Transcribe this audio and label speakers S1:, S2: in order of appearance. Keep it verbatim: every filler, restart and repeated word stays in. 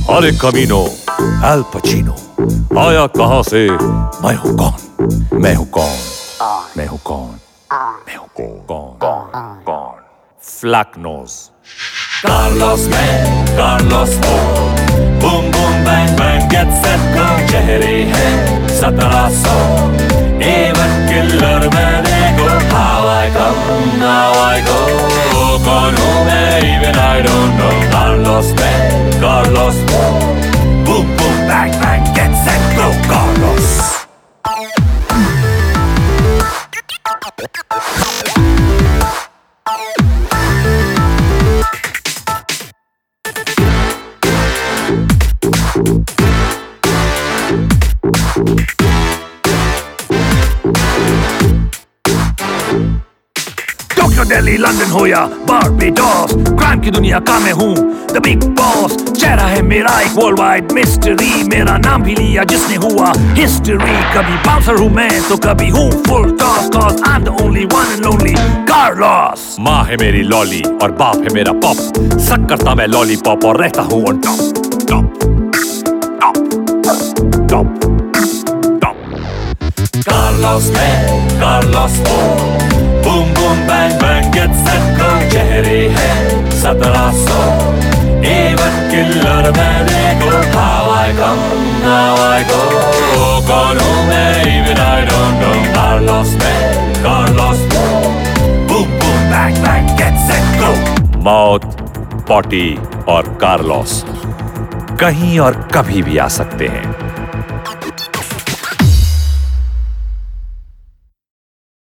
S1: अरे कमीनो, एल पचीनो आया कहां से? मैं हूं कौन? मैं हूं कौन? मैं हूं कौन? मैं हूं कौन? कौन? कौन? फ्लैक नोज। कार्लोस में, कार्लोस हो, boom boom bang bang get set go. चेहरे हैं सत्रह सौ, एवन किलर में देखो। How I come, now I go, कौन हूँ मैं? Even I don't know. Carlos में, कार्लोस हो, boom boom bang bang get set go. Carlos. Tokyo Delhi London हो या बारबेडोस, क्राइम की दुनिया का मैं हूँ द बिग बॉस। चेहरा है मेरा एक वर्ल्ड वाइड मिस्ट्री, मेरा नाम भी लिया जिसने हुआ हिस्ट्री। कभी बाउंसर हूँ मैं तो कभी हूँ full toss, cause I am the only one and only Carlos. माँ है मेरी लॉली और बाप है मेरा पॉप्स, सक करता मैं लॉलीपॉप और रहता हूँ on top top top top top. Carlos में, कार्लोस हो, boom boom bang bang get set go. चेहरे हैं सत्रह सौ, एवन किलर में देखो। How I come, now I go, कौन हूँ मैं? Even I don't know. Carlos में, कार्लोस हो, boom boom bang bang get set go. मौत, पॉटी और कार्लोस कहीं और कभी भी आ सकते हैं।